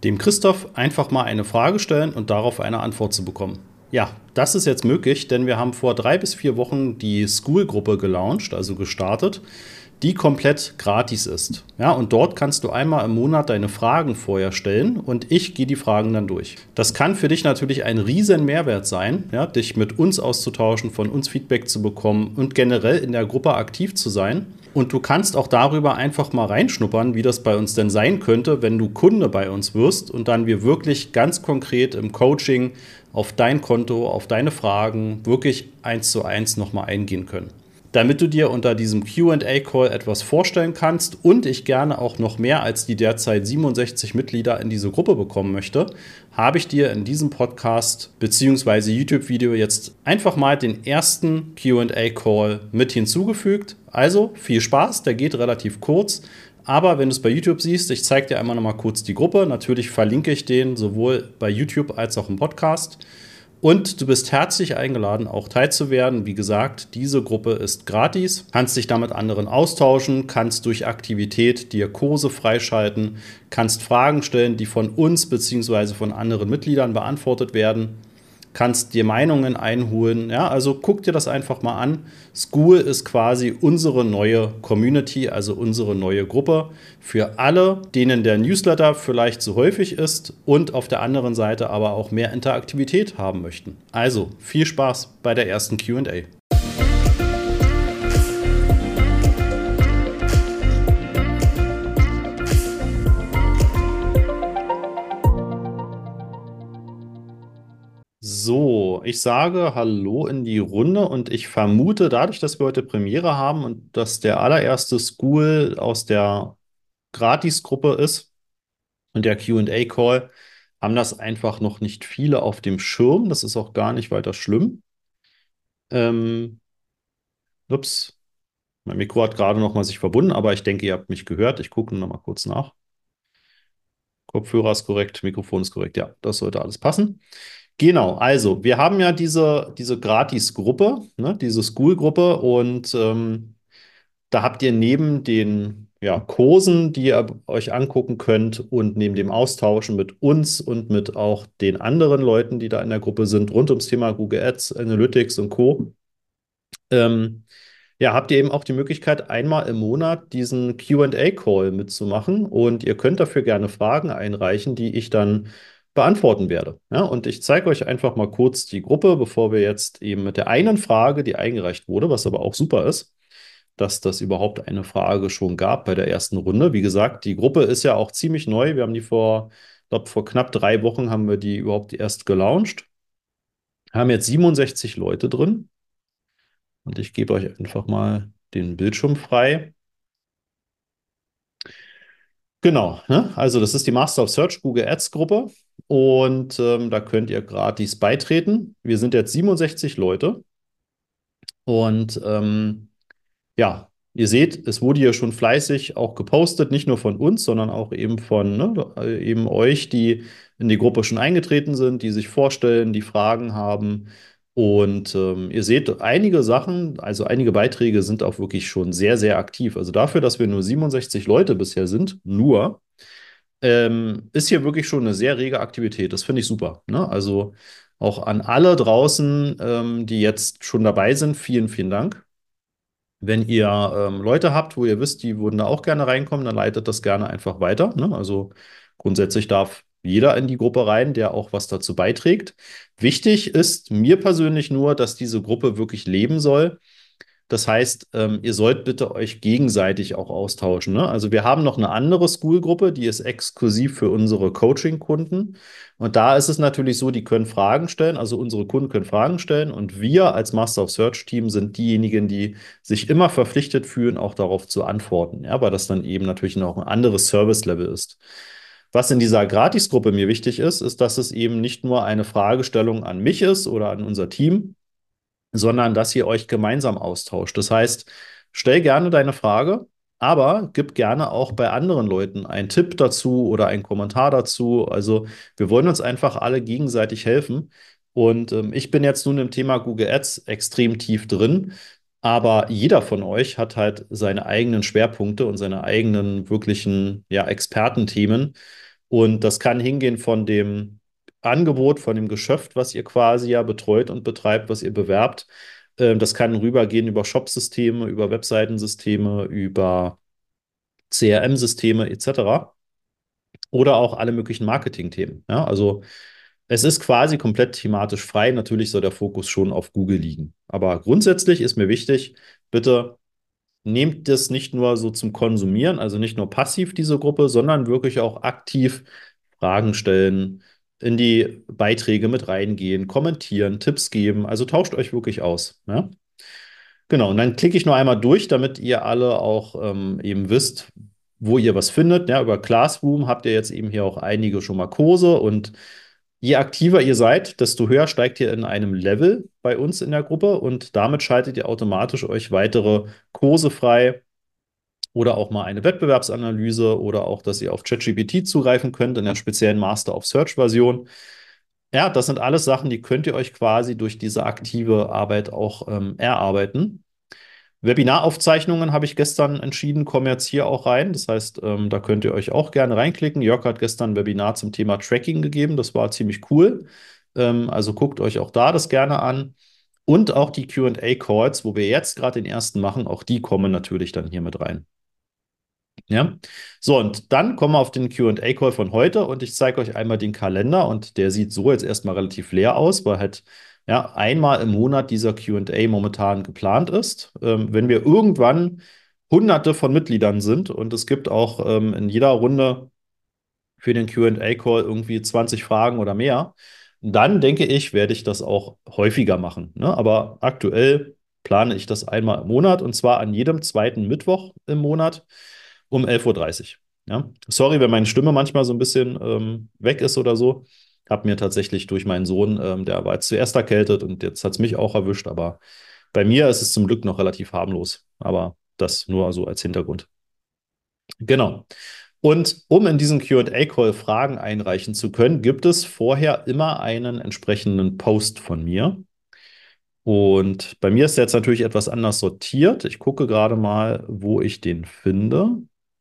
Dem Christoph einfach mal eine Frage stellen und darauf eine Antwort zu bekommen. Ja, das ist jetzt möglich, denn wir haben vor 3 bis 4 Wochen die School-Gruppe gelauncht, also gestartet, die komplett gratis ist. Ja, und dort kannst du einmal im Monat deine Fragen vorher stellen und ich gehe die Fragen dann durch. Das kann für dich natürlich ein riesen Mehrwert sein, ja, dich mit uns auszutauschen, von uns Feedback zu bekommen und generell in der Gruppe aktiv zu sein. Und du kannst auch darüber einfach mal reinschnuppern, wie das bei uns denn sein könnte, wenn du Kunde bei uns wirst und dann wir wirklich ganz konkret im Coaching auf dein Konto, auf deine Fragen wirklich 1:1 nochmal eingehen können. Damit du dir unter diesem Q&A-Call etwas vorstellen kannst und ich gerne auch noch mehr als die derzeit 67 Mitglieder in diese Gruppe bekommen möchte, habe ich dir in diesem Podcast bzw. YouTube-Video jetzt einfach mal den ersten Q&A-Call mit hinzugefügt. Also viel Spaß, der geht relativ kurz. Aber wenn du es bei YouTube siehst, ich zeige dir einmal noch mal kurz die Gruppe. Natürlich verlinke ich den sowohl bei YouTube als auch im Podcast. Und du bist herzlich eingeladen, auch teilzuwerden. Wie gesagt, diese Gruppe ist gratis. Kannst dich da mit anderen austauschen, kannst durch Aktivität dir Kurse freischalten, kannst Fragen stellen, die von uns bzw. von anderen Mitgliedern beantwortet werden, kannst dir Meinungen einholen. Ja, also guck dir das einfach mal an. School ist quasi unsere neue Community, also unsere neue Gruppe für alle, denen der Newsletter vielleicht zu häufig ist und auf der anderen Seite aber auch mehr Interaktivität haben möchten. Also viel Spaß bei der ersten Q&A. So, ich sage Hallo in die Runde und ich vermute, dadurch, dass wir heute Premiere haben und dass der allererste School aus der Gratis-Gruppe ist und der Q&A-Call, haben das einfach noch nicht viele auf dem Schirm. Das ist auch gar nicht weiter schlimm. Ähm, ups, mein Mikro hat gerade noch mal sich verbunden, aber ich denke, ihr habt mich gehört. Ich gucke noch mal kurz nach. Kopfhörer ist korrekt, Mikrofon ist korrekt. Ja, das sollte alles passen. Genau, also wir haben ja diese Gratis-Gruppe, ne, diese School-Gruppe und da habt ihr neben den Kursen, die ihr euch angucken könnt und neben dem Austauschen mit uns und mit auch den anderen Leuten, die da in der Gruppe sind, rund ums Thema Google Ads, Analytics und Co., ähm, ja, habt ihr eben auch die Möglichkeit, einmal im Monat diesen Q&A-Call mitzumachen und ihr könnt dafür gerne Fragen einreichen, die ich dann beantworten werde. Ja, und ich zeige euch einfach mal kurz die Gruppe, bevor wir jetzt eben mit der einen Frage, die eingereicht wurde, was aber auch super ist, dass das überhaupt eine Frage schon gab bei der ersten Runde. Wie gesagt, die Gruppe ist ja auch ziemlich neu. Wir haben die ich glaube, vor knapp 3 Wochen haben wir die überhaupt erst gelauncht. Haben jetzt 67 Leute drin. Und ich gebe euch einfach mal den Bildschirm frei. Genau, ne? Also das ist die Master of Search Google Ads Gruppe und da könnt ihr gratis beitreten. Wir sind jetzt 67 Leute und ja, ihr seht, es wurde hier schon fleißig auch gepostet, nicht nur von uns, sondern auch eben von eben euch, die in die Gruppe schon eingetreten sind, die sich vorstellen, die Fragen haben. Und ihr seht, einige Sachen, also einige Beiträge sind auch wirklich schon sehr, sehr aktiv. Also dafür, dass wir nur 67 Leute bisher sind, ist hier wirklich schon eine sehr rege Aktivität. Das finde ich super. Ne? Also auch an alle draußen, die jetzt schon dabei sind, vielen, vielen Dank. Wenn ihr Leute habt, wo ihr wisst, die würden da auch gerne reinkommen, dann leitet das gerne einfach weiter. Ne? Also grundsätzlich darf jeder in die Gruppe rein, der auch was dazu beiträgt. Wichtig ist mir persönlich nur, dass diese Gruppe wirklich leben soll. Das heißt, ihr sollt bitte euch gegenseitig auch austauschen. Ne? Also wir haben noch eine andere School-Gruppe, die ist exklusiv für unsere Coaching-Kunden. Und da ist es natürlich so, die können Fragen stellen, also unsere Kunden können Fragen stellen und wir als Master of Search-Team sind diejenigen, die sich immer verpflichtet fühlen, auch darauf zu antworten. Ja, weil das dann eben natürlich noch ein anderes Service-Level ist. Was in dieser Gratis-Gruppe mir wichtig ist, ist, dass es eben nicht nur eine Fragestellung an mich ist oder an unser Team, sondern dass ihr euch gemeinsam austauscht. Das heißt, stell gerne deine Frage, aber gib gerne auch bei anderen Leuten einen Tipp dazu oder einen Kommentar dazu. Also wir wollen uns einfach alle gegenseitig helfen. Und ich bin jetzt nun im Thema Google Ads extrem tief drin. Aber jeder von euch hat halt seine eigenen Schwerpunkte und seine eigenen wirklichen Expertenthemen. Und das kann hingehen von dem Angebot, von dem Geschäft, was ihr quasi ja betreut und betreibt, was ihr bewerbt. Das kann rübergehen über Shopsysteme, über Webseitensysteme, über CRM-Systeme etc. Oder auch alle möglichen Marketing-Themen. Ja, also es ist quasi komplett thematisch frei. Natürlich soll der Fokus schon auf Google liegen. Aber grundsätzlich ist mir wichtig, bitte nehmt das nicht nur so zum Konsumieren, also nicht nur passiv diese Gruppe, sondern wirklich auch aktiv Fragen stellen, in die Beiträge mit reingehen, kommentieren, Tipps geben. Also tauscht euch wirklich aus. Ja? Genau, und dann klicke ich nur einmal durch, damit ihr alle auch eben wisst, wo ihr was findet. Ja, über Classroom habt ihr jetzt eben hier auch einige schon mal Kurse und je aktiver ihr seid, desto höher steigt ihr in einem Level bei uns in der Gruppe und damit schaltet ihr automatisch euch weitere Kurse frei oder auch mal eine Wettbewerbsanalyse oder auch, dass ihr auf ChatGPT zugreifen könnt in der speziellen Master of Search Version. Ja, das sind alles Sachen, die könnt ihr euch quasi durch diese aktive Arbeit auch erarbeiten. Webinaraufzeichnungen habe ich gestern entschieden, kommen jetzt hier auch rein. Das heißt, da könnt ihr euch auch gerne reinklicken. Jörg hat gestern ein Webinar zum Thema Tracking gegeben. Das war ziemlich cool. Also guckt euch auch da das gerne an. Und auch die Q&A-Calls, wo wir jetzt gerade den ersten machen, auch die kommen natürlich dann hier mit rein. Ja, so und dann kommen wir auf den Q&A-Call von heute und ich zeige euch einmal den Kalender und der sieht so jetzt erstmal relativ leer aus, weil halt ja einmal im Monat dieser Q&A momentan geplant ist. Wenn wir irgendwann Hunderte von Mitgliedern sind und es gibt auch in jeder Runde für den Q&A-Call irgendwie 20 Fragen oder mehr, dann denke ich, werde ich das auch häufiger machen. Ne? Aber aktuell plane ich das einmal im Monat und zwar an jedem zweiten Mittwoch im Monat um 11:30 Uhr. Ja? Sorry, wenn meine Stimme manchmal so ein bisschen weg ist oder so. Hab mir tatsächlich durch meinen Sohn, der war jetzt zuerst erkältet und jetzt hat es mich auch erwischt, aber bei mir ist es zum Glück noch relativ harmlos. Aber das nur so als Hintergrund. Genau. Und um in diesen Q&A-Call Fragen einreichen zu können, gibt es vorher immer einen entsprechenden Post von mir. Und bei mir ist der jetzt natürlich etwas anders sortiert. Ich gucke gerade mal, wo ich den finde.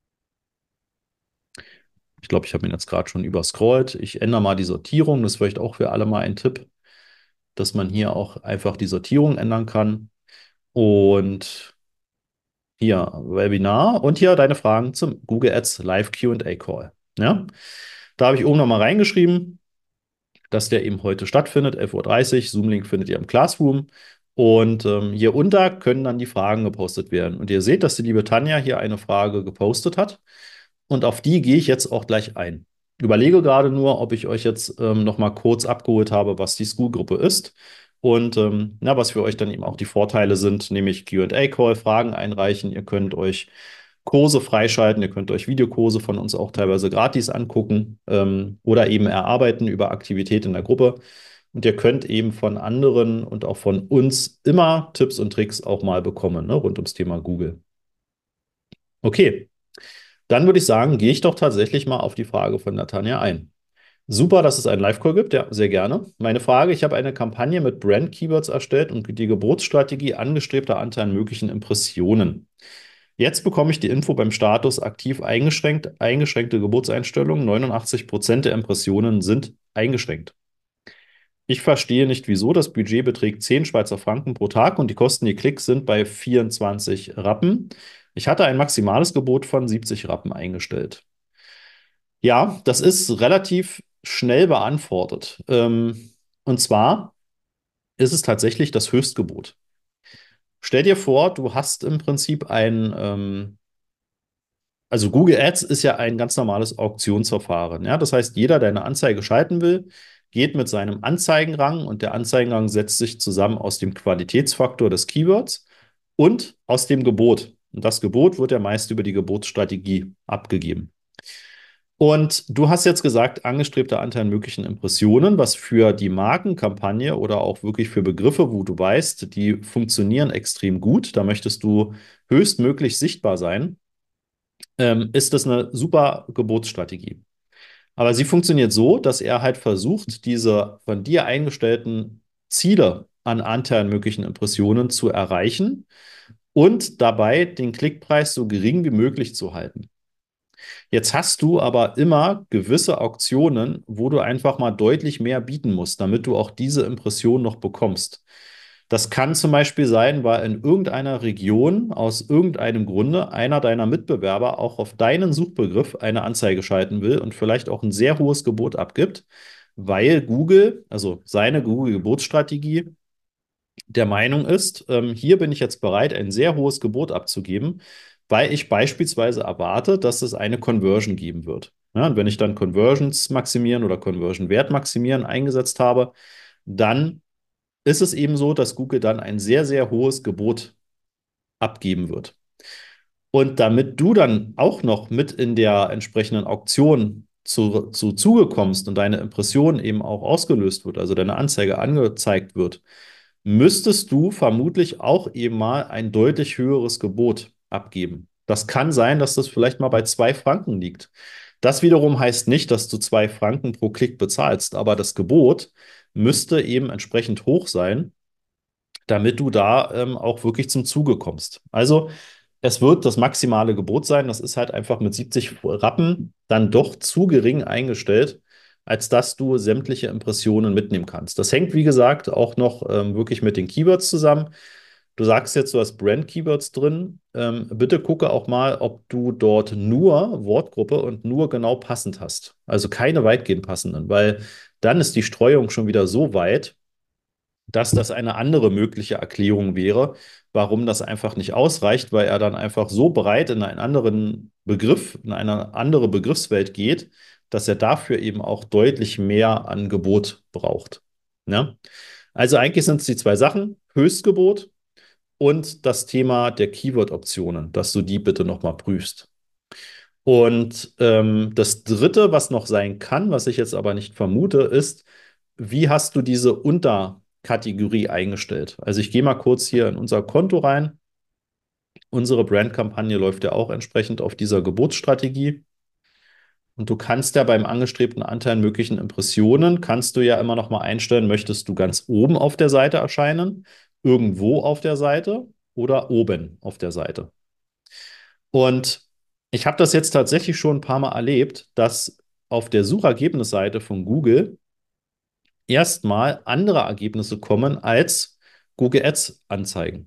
Ich glaube, ich habe ihn jetzt gerade schon überscrollt. Ich ändere mal die Sortierung. Das ist vielleicht auch für alle mal ein Tipp, dass man hier auch einfach die Sortierung ändern kann. Und hier Webinar und hier deine Fragen zum Google Ads Live Q&A Call. Ja, da habe ich oben nochmal reingeschrieben, dass der eben heute stattfindet, 11:30 Uhr. Zoom-Link findet ihr im Classroom. Und hier unter können dann die Fragen gepostet werden. Und ihr seht, dass die liebe Tanja hier eine Frage gepostet hat. Und auf die gehe ich jetzt auch gleich ein. Überlege gerade nur, ob ich euch jetzt noch mal kurz abgeholt habe, was die School-Gruppe ist. Und na, was für euch dann eben auch die Vorteile sind, nämlich Q&A-Call, Fragen einreichen. Ihr könnt euch Kurse freischalten, ihr könnt euch Videokurse von uns auch teilweise gratis angucken oder eben erarbeiten über Aktivität in der Gruppe. Und ihr könnt eben von anderen und auch von uns immer Tipps und Tricks auch mal bekommen, ne, rund ums Thema Google. Okay, dann würde ich sagen, gehe ich doch tatsächlich mal auf die Frage von Natanja ein. Super, dass es einen Live-Call gibt, ja, sehr gerne. Meine Frage, ich habe eine Kampagne mit Brand-Keywords erstellt und die Geburtsstrategie angestrebter Anteil an möglichen Impressionen. Jetzt bekomme ich die Info beim Status aktiv eingeschränkt, eingeschränkte Geburtseinstellungen. 89% der Impressionen sind eingeschränkt. Ich verstehe nicht, wieso. Das Budget beträgt 10 Schweizer Franken pro Tag und die Kosten je Klick sind bei 24 Rappen. Ich hatte ein maximales Gebot von 70 Rappen eingestellt. Ja, das ist relativ schnell beantwortet. Und zwar ist es tatsächlich das Höchstgebot. Stell dir vor, du hast im Prinzip also Google Ads ist ja ein ganz normales Auktionsverfahren. Ja? Das heißt, jeder, der eine Anzeige schalten will, geht mit seinem Anzeigenrang und der Anzeigenrang setzt sich zusammen aus dem Qualitätsfaktor des Keywords und aus dem Gebot. Und das Gebot wird ja meist über die Gebotsstrategie abgegeben. Und du hast jetzt gesagt, angestrebter Anteil an möglichen Impressionen, was für die Markenkampagne oder auch wirklich für Begriffe, wo du weißt, die funktionieren extrem gut, da möchtest du höchstmöglich sichtbar sein, ist das eine super Gebotsstrategie. Aber sie funktioniert so, dass er halt versucht, diese von dir eingestellten Ziele an Anteil an möglichen Impressionen zu erreichen und dabei den Klickpreis so gering wie möglich zu halten. Jetzt hast du aber immer gewisse Auktionen, wo du einfach mal deutlich mehr bieten musst, damit du auch diese Impression noch bekommst. Das kann zum Beispiel sein, weil in irgendeiner Region aus irgendeinem Grunde einer deiner Mitbewerber auch auf deinen Suchbegriff eine Anzeige schalten will und vielleicht auch ein sehr hohes Gebot abgibt, weil Google, also seine Google-Geburtsstrategie, der Meinung ist, hier bin ich jetzt bereit, ein sehr hohes Gebot abzugeben, weil ich beispielsweise erwarte, dass es eine Conversion geben wird. Ja, und wenn ich dann Conversions maximieren oder Conversion Wert maximieren eingesetzt habe, dann ist es eben so, dass Google dann ein sehr, sehr hohes Gebot abgeben wird. Und damit du dann auch noch mit in der entsprechenden Auktion zu Zuge kommst und deine Impression eben auch ausgelöst wird, also deine Anzeige angezeigt wird, müsstest du vermutlich auch eben mal ein deutlich höheres Gebot abgeben. Das kann sein, dass das vielleicht mal bei 2 Franken liegt. Das wiederum heißt nicht, dass du 2 Franken pro Klick bezahlst, aber das Gebot müsste eben entsprechend hoch sein, damit du da auch wirklich zum Zuge kommst. Also es wird das maximale Gebot sein. Das ist halt einfach mit 70 Rappen dann doch zu gering eingestellt, als dass du sämtliche Impressionen mitnehmen kannst. Das hängt, wie gesagt, auch noch wirklich mit den Keywords zusammen. Du sagst jetzt, du hast Brand-Keywords drin. Bitte gucke auch mal, ob du dort nur Wortgruppe und nur genau passend hast. Also keine weitgehend passenden, weil dann ist die Streuung schon wieder so weit, dass das eine andere mögliche Erklärung wäre, warum das einfach nicht ausreicht, weil er dann einfach so breit in einen anderen Begriff, in eine andere Begriffswelt geht, dass er dafür eben auch deutlich mehr Angebot braucht. Ja? Also eigentlich sind es die 2 Sachen, Höchstgebot und das Thema der Keyword-Optionen, dass du die bitte nochmal prüfst. Und das Dritte, was noch sein kann, was ich jetzt aber nicht vermute, ist, wie hast du diese Unterkategorie eingestellt? Also ich gehe mal kurz hier in unser Konto rein. Unsere Brandkampagne läuft ja auch entsprechend auf dieser Geburtsstrategie. Und du kannst ja beim angestrebten Anteil an möglichen Impressionen, kannst du ja immer noch mal einstellen, möchtest du ganz oben auf der Seite erscheinen, irgendwo auf der Seite oder oben auf der Seite. Und ich habe das jetzt tatsächlich schon ein paar Mal erlebt, dass auf der Suchergebnisseite von Google erstmal andere Ergebnisse kommen als Google Ads Anzeigen.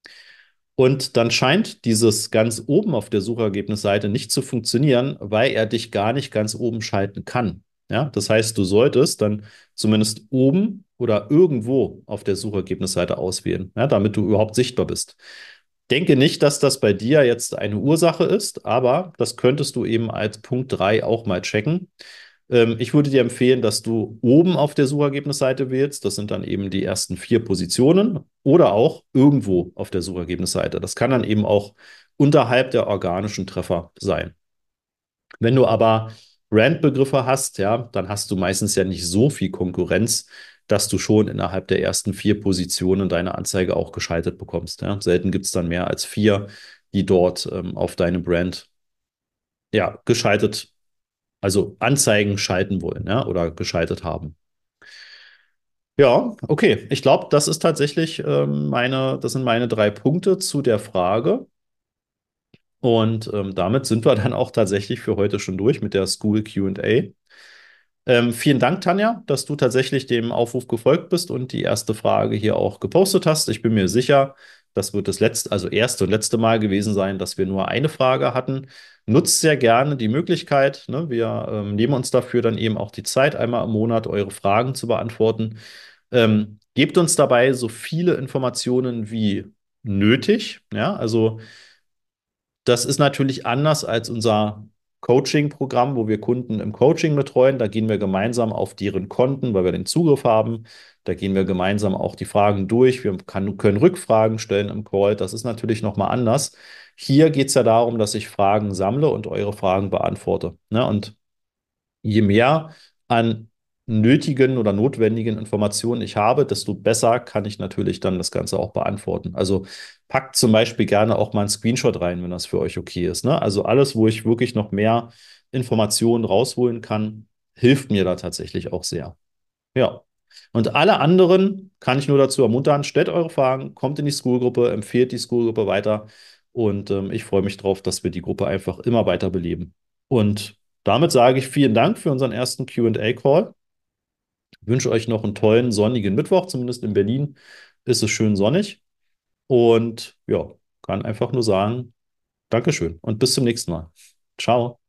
Und dann scheint dieses ganz oben auf der Suchergebnisseite nicht zu funktionieren, weil er dich gar nicht ganz oben schalten kann. Ja, das heißt, du solltest dann zumindest oben oder irgendwo auf der Suchergebnisseite auswählen, ja, damit du überhaupt sichtbar bist. Denke nicht, dass das bei dir jetzt eine Ursache ist, aber das könntest du eben als Punkt 3 auch mal checken. Ich würde dir empfehlen, dass du oben auf der Suchergebnisseite wählst. Das sind dann eben die ersten 4 Positionen oder auch irgendwo auf der Suchergebnisseite. Das kann dann eben auch unterhalb der organischen Treffer sein. Wenn du aber Brandbegriffe hast, ja, dann hast du meistens ja nicht so viel Konkurrenz, dass du schon innerhalb der ersten 4 Positionen deine Anzeige auch geschaltet bekommst. Ja. Selten gibt es dann mehr als 4, die dort auf deine Brand ja, geschaltet, also Anzeigen schalten wollen, ja, oder geschaltet haben. Ja, okay. Ich glaube, das ist tatsächlich das sind meine 3 Punkte zu der Frage. Und damit sind wir dann auch tatsächlich für heute schon durch mit der School Q&A. Vielen Dank, Tanja, dass du tatsächlich dem Aufruf gefolgt bist und die erste Frage hier auch gepostet hast. Ich bin mir sicher, das wird das letzte, also erste und letzte Mal gewesen sein, dass wir nur eine Frage hatten. Nutzt sehr gerne die Möglichkeit. Ne? Wir nehmen uns dafür dann eben auch die Zeit, einmal im Monat eure Fragen zu beantworten. Gebt uns dabei so viele Informationen wie nötig. Ja, also das ist natürlich anders als unser Coaching-Programm, wo wir Kunden im Coaching betreuen. Da gehen wir gemeinsam auf deren Konten, weil wir den Zugriff haben. Da gehen wir gemeinsam auch die Fragen durch. Können Rückfragen stellen im Call. Das ist natürlich nochmal anders. Hier geht es ja darum, dass ich Fragen sammle und eure Fragen beantworte. Ne? Und je mehr an nötigen oder notwendigen Informationen ich habe, desto besser kann ich natürlich dann das Ganze auch beantworten. Also packt zum Beispiel gerne auch mal einen Screenshot rein, wenn das für euch okay ist. Ne? Also alles, wo ich wirklich noch mehr Informationen rausholen kann, hilft mir da tatsächlich auch sehr. Ja. Und alle anderen kann ich nur dazu ermuntern, stellt eure Fragen, kommt in die Schoolgruppe, empfehlt die Schoolgruppe weiter und ich freue mich drauf, dass wir die Gruppe einfach immer weiter beleben. Und damit sage ich vielen Dank für unseren ersten Q&A-Call. Wünsche euch noch einen tollen sonnigen Mittwoch, zumindest in Berlin ist es schön sonnig. Und ja, kann einfach nur sagen, Dankeschön und bis zum nächsten Mal. Ciao.